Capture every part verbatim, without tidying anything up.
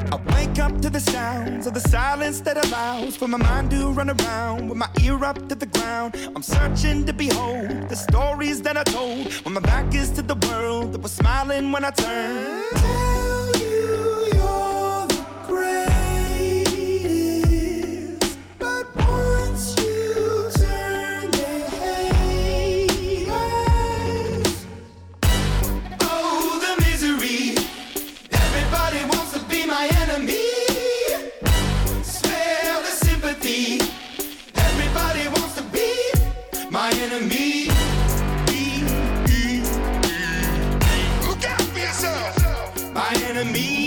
I wake up to the sounds of the silence that allows for my mind to run around with my ear up to the ground. I'm searching to behold the stories that I told when my back is to the world that was smiling when I turned. Tell you you're the greatest, but once you turn, they hate us. Oh, the misery. Everybody wants to be my enemy. Spare the sympathy. Everybody wants to be my enemy. Look out for yourself. My enemy.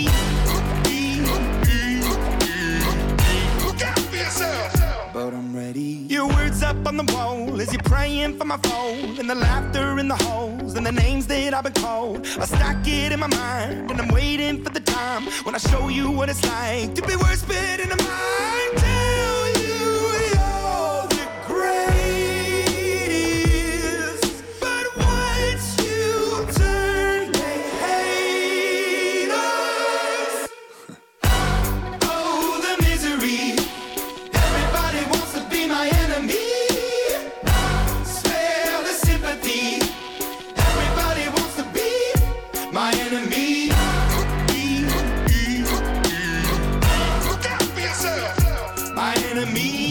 Look out for yourself. But I'm ready. Your words up on the wall as you're praying for my phone, and the laughter in the holes and the names that I've been called. I stack it in my mind and I'm waiting for the time when I show you what it's like to be worse fit in the mind. Tell you you're the greatest, but once you turn, they hate us. Oh, the misery. Everybody wants to be my enemy. Spare the sympathy. Everybody wants to be my enemy. Look out for yourself. My enemy.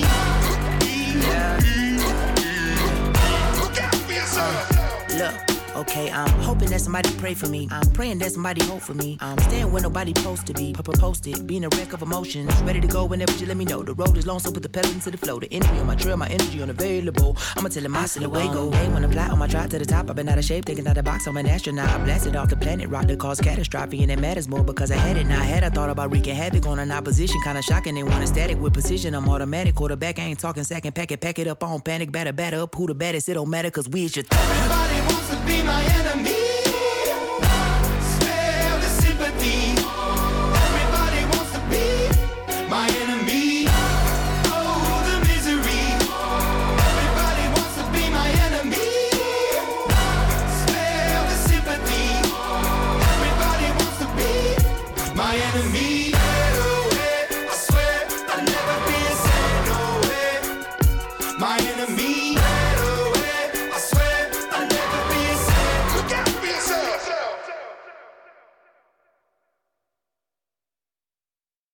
Look out for yourself. Look, okay, I'm hoping that somebody pray for me. I'm praying that somebody hope for me. I'm staying where nobody supposed to be. Papa posted, being a wreck of emotions. Ready to go whenever you let me know. The road is long, so put the pedal into the flow. The energy on my trail, my energy unavailable. I'ma tell him I still away go. Hey, when I'm fly on my drive to the top, I've been out of shape, thinking out of the box. I'm an astronaut. I blasted off the planet, rock that caused catastrophe, and it matters more because I had it. Now I had I thought about wreaking havoc on an opposition, kinda shocking. They want a static with precision. I'm automatic, quarterback. I ain't talking second, pack it, pack it up on panic, batter, batter up. Who the baddest? It don't matter, cause we is your th- Everybody wants to be my enemy.